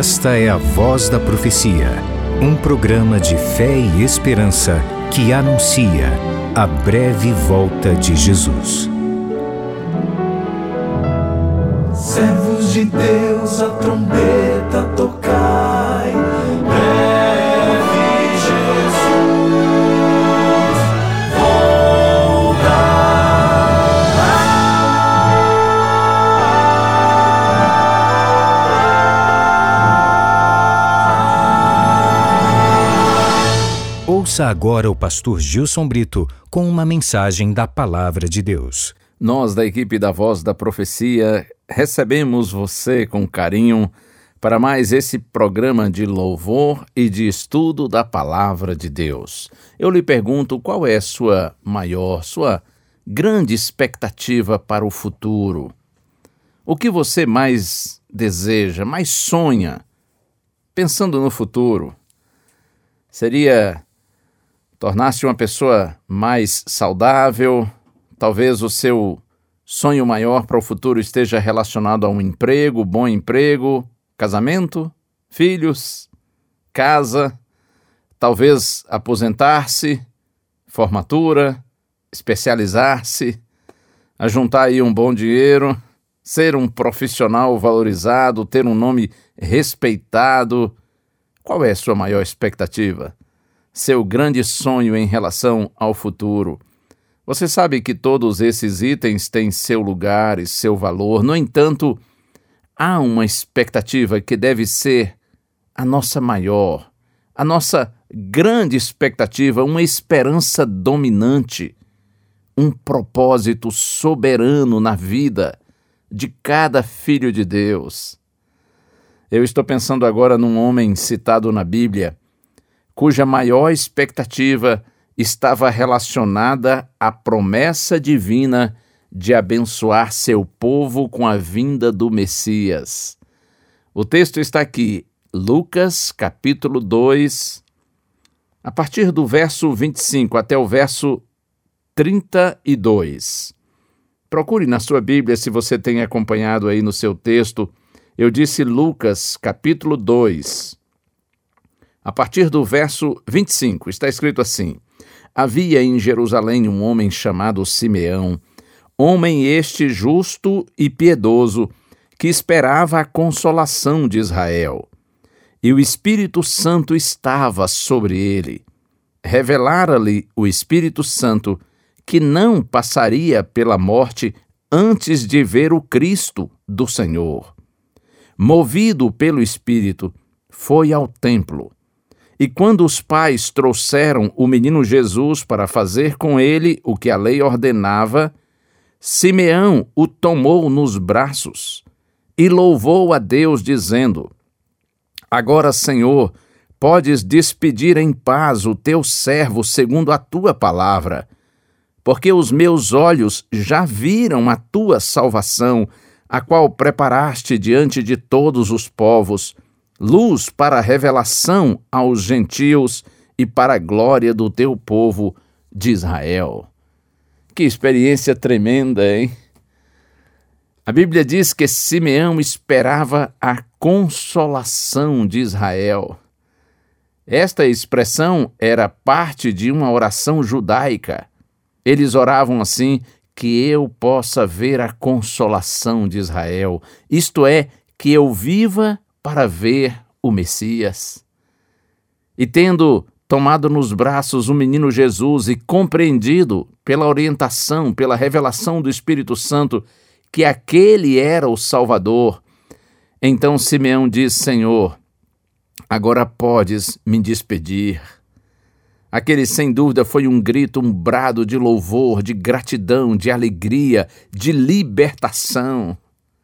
Esta é a Voz da Profecia, um programa de fé e esperança que anuncia a breve volta de Jesus. Servos de Deus, a trombeta tocai, breve Jesus Ouça agora o pastor Gilson Brito com uma mensagem da Palavra de Deus. Nós, da equipe da Voz da Profecia, recebemos você com carinho para mais esse programa de louvor e de estudo da Palavra de Deus. Eu lhe pergunto, qual é sua grande expectativa para o futuro? O que você mais deseja, mais sonha, pensando no futuro? Seria tornar-se uma pessoa mais saudável? Talvez o seu sonho maior para o futuro esteja relacionado a um emprego, bom emprego, casamento, filhos, casa, talvez aposentar-se, formatura, especializar-se, ajuntar aí um bom dinheiro, ser um profissional valorizado, ter um nome respeitado. Qual é a sua maior expectativa? Seu grande sonho em relação ao futuro? Você sabe que todos esses itens têm seu lugar e seu valor. No entanto, há uma expectativa que deve ser a nossa maior, a nossa grande expectativa, uma esperança dominante, um propósito soberano na vida de cada filho de Deus. Eu estou pensando agora num homem citado na Bíblia, cuja maior expectativa estava relacionada à promessa divina de abençoar seu povo com a vinda do Messias. O texto está aqui, Lucas, capítulo 2, a partir do verso 25 até o verso 32. Procure na sua Bíblia, se você tem acompanhado aí no seu texto. Eu disse Lucas, capítulo 2, a partir do verso 25, está escrito assim: Havia em Jerusalém um homem chamado Simeão, homem este justo e piedoso, que esperava a consolação de Israel. E o Espírito Santo estava sobre ele. Revelara-lhe o Espírito Santo que não passaria pela morte antes de ver o Cristo do Senhor. Movido pelo Espírito, foi ao templo. E quando os pais trouxeram o menino Jesus para fazer com ele o que a lei ordenava, Simeão o tomou nos braços e louvou a Deus, dizendo: Agora, Senhor, podes despedir em paz o teu servo segundo a tua palavra, porque os meus olhos já viram a tua salvação, a qual preparaste diante de todos os povos, luz para a revelação aos gentios e para a glória do teu povo de Israel. Que experiência tremenda, hein? A Bíblia diz que Simeão esperava a consolação de Israel. Esta expressão era parte de uma oração judaica. Eles oravam assim: que eu possa ver a consolação de Israel, isto é, que eu viva para ver o Messias. E tendo tomado nos braços o menino Jesus e compreendido pela orientação, pela revelação do Espírito Santo, que aquele era o Salvador, então Simeão diz: Senhor, agora podes me despedir. Aquele, sem dúvida, foi um grito, um brado de louvor, de gratidão, de alegria, de libertação.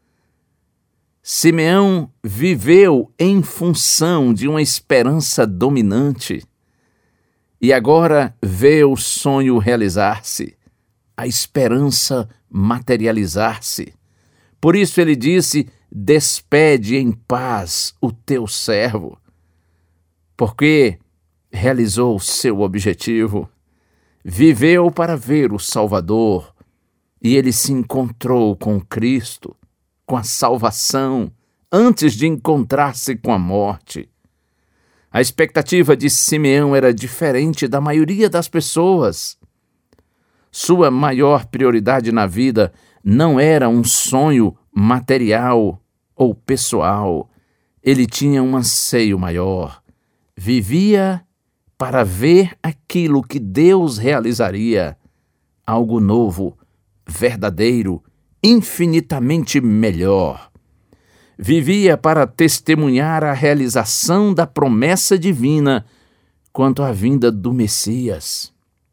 Simeão viveu em função de uma esperança dominante e agora vê o sonho realizar-se, a esperança materializar-se. Por isso ele disse: despede em paz o teu servo, porque realizou o seu objetivo, viveu para ver o Salvador e ele se encontrou com Cristo, com a salvação, antes de encontrar-se com a morte. A expectativa de Simeão era diferente da maioria das pessoas. Sua maior prioridade na vida não era um sonho material ou pessoal. Ele tinha um anseio maior. Vivia para ver aquilo que Deus realizaria, algo novo, verdadeiro, infinitamente melhor. Vivia para testemunhar a realização da promessa divina quanto à vinda do Messias,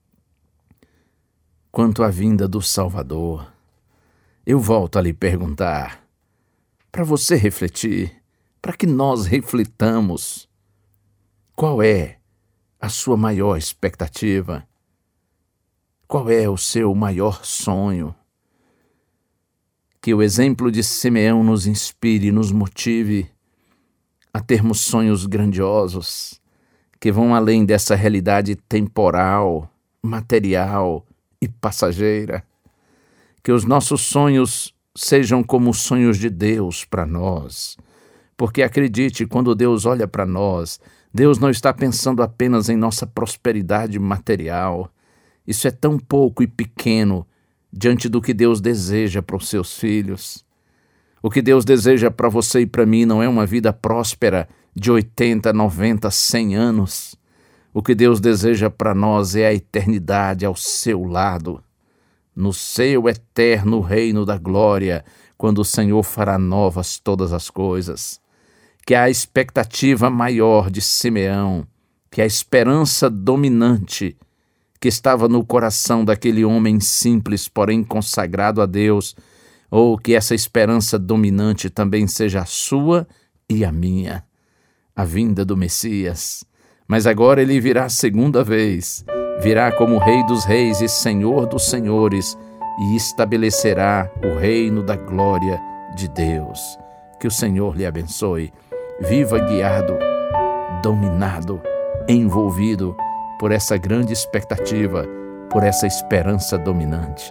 quanto à vinda do Salvador. Eu volto a lhe perguntar, para você refletir, para que nós reflitamos, qual é a sua maior expectativa? Qual é o seu maior sonho? Que o exemplo de Simeão nos inspire e nos motive a termos sonhos grandiosos, que vão além dessa realidade temporal, material e passageira. Que os nossos sonhos sejam como os sonhos de Deus para nós. Porque acredite, quando Deus olha para nós, Deus não está pensando apenas em nossa prosperidade material. Isso é tão pouco e pequeno diante do que Deus deseja para os seus filhos. O que Deus deseja para você e para mim não é uma vida próspera de 80, 90, 100 anos. O que Deus deseja para nós é a eternidade ao seu lado, no seu eterno reino da glória, quando o Senhor fará novas todas as coisas. Que a expectativa maior de Simeão, que a esperança dominante que estava no coração daquele homem simples, porém consagrado a Deus, ou que essa esperança dominante também seja a sua e a minha, a vinda do Messias. Mas agora ele virá a segunda vez, virá como Rei dos Reis e Senhor dos Senhores e estabelecerá o reino da glória de Deus. Que o Senhor lhe abençoe. Viva guiado, dominado, envolvido por essa grande expectativa, por essa esperança dominante.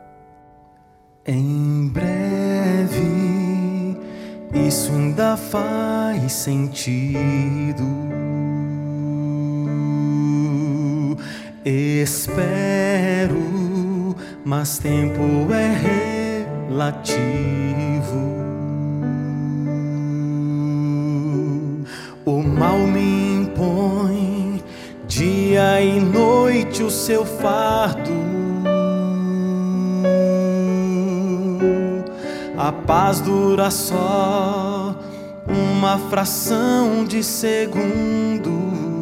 Em breve, isso ainda faz sentido. Espero, mas tempo é relativo. O mal me impõe dia e noite o seu fardo. A paz dura só uma fração de segundo.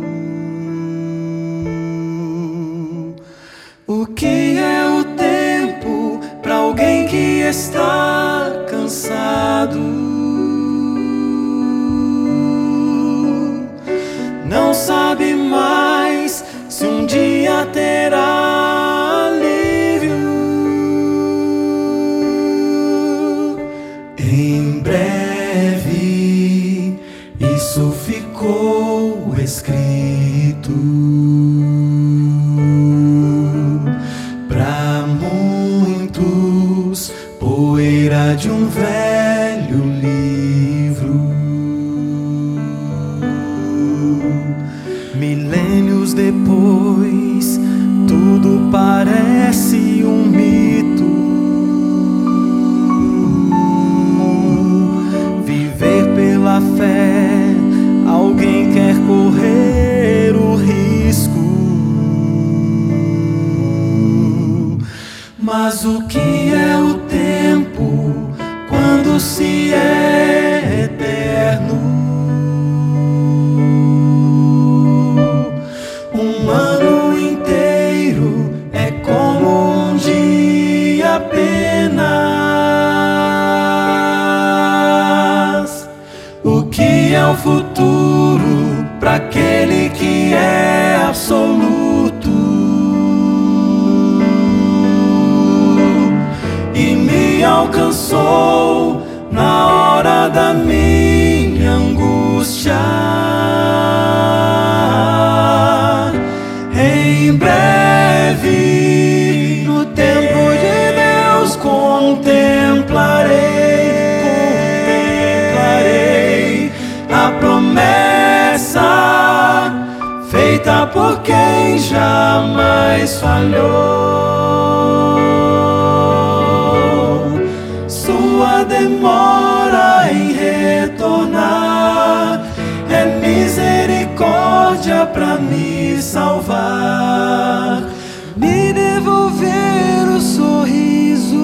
O que é o tempo para alguém que está cansado? Não sabe mais se um dia terá alívio. Em breve isso ficou escrito. Para muitos, poeira de um velho livro. Milênios depois, tudo parece um mito. Viver pela fé, alguém quer correr o risco. Mas o que é o tempo quando se é eterno? Um ano inteiro é como um dia apenas. O que é o futuro para aquele que é absoluto e me alcançou na hora da minha angústia? Em breve, no tempo de Deus, contemplarei feita por quem jamais falhou. Sua demora em retornar é misericórdia pra me salvar, me devolver o sorriso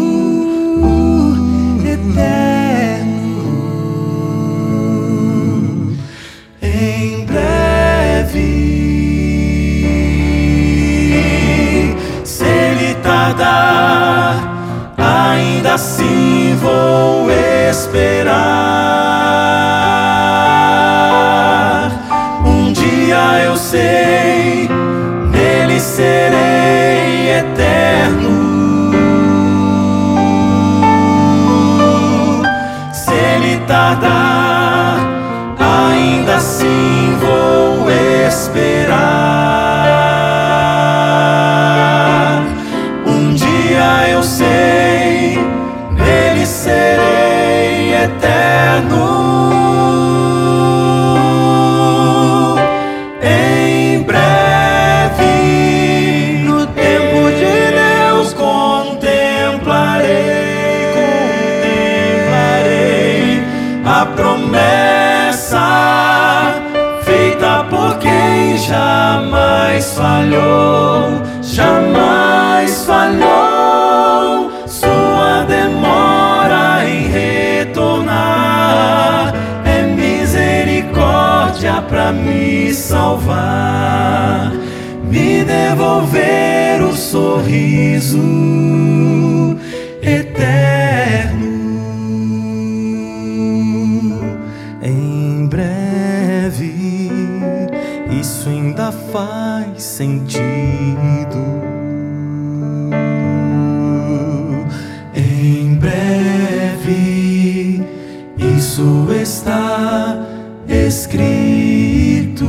eterno. Em breve, se ele tardar, ainda assim vou esperar. Um dia eu sei, nele serei eterno. Se ele tardar, ainda assim vou esperar. Um dia eu sei, nele serei eterno. Em breve, no tempo de Deus, contemplarei a promessa feita por quem jamais falhou, jamais falhou. Sua demora em retornar é misericórdia pra me salvar, me devolver o sorriso eterno. Em breve, isso ainda faz sentido. Em breve, isso está escrito.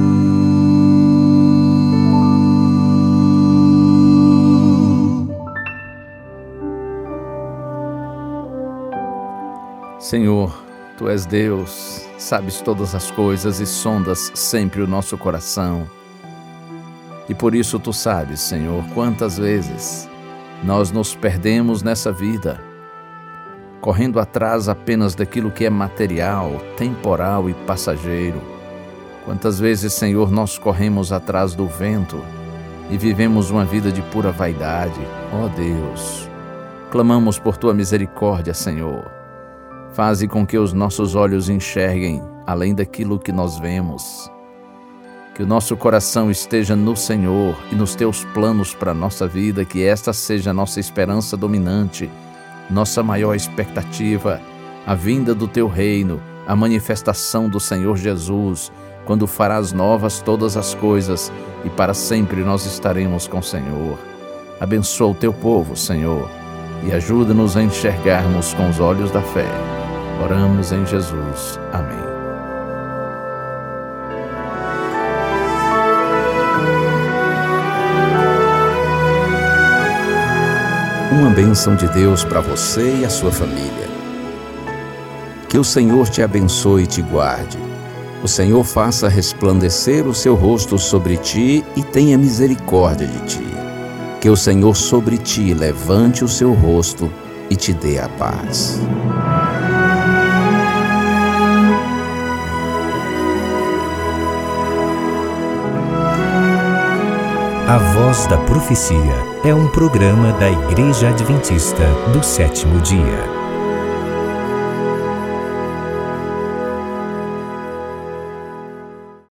Senhor, Tu és Deus, sabes todas as coisas e sondas sempre o nosso coração. E por isso Tu sabes, Senhor, quantas vezes nós nos perdemos nessa vida, correndo atrás apenas daquilo que é material, temporal e passageiro. Quantas vezes, Senhor, nós corremos atrás do vento e vivemos uma vida de pura vaidade. Ó Deus, clamamos por Tua misericórdia, Senhor. Faze com que os nossos olhos enxerguem além daquilo que nós vemos. Que o nosso coração esteja no Senhor e nos Teus planos para a nossa vida, que esta seja a nossa esperança dominante, nossa maior expectativa, a vinda do Teu reino, a manifestação do Senhor Jesus, quando farás novas todas as coisas e para sempre nós estaremos com o Senhor. Abençoa o Teu povo, Senhor, e ajuda-nos a enxergarmos com os olhos da fé. Oramos em Jesus. Amém. Uma bênção de Deus para você e a sua família. Que o Senhor te abençoe e te guarde. O Senhor faça resplandecer o seu rosto sobre ti e tenha misericórdia de ti. Que o Senhor sobre ti levante o seu rosto e te dê a paz. A Voz da Profecia é um programa da Igreja Adventista do Sétimo Dia.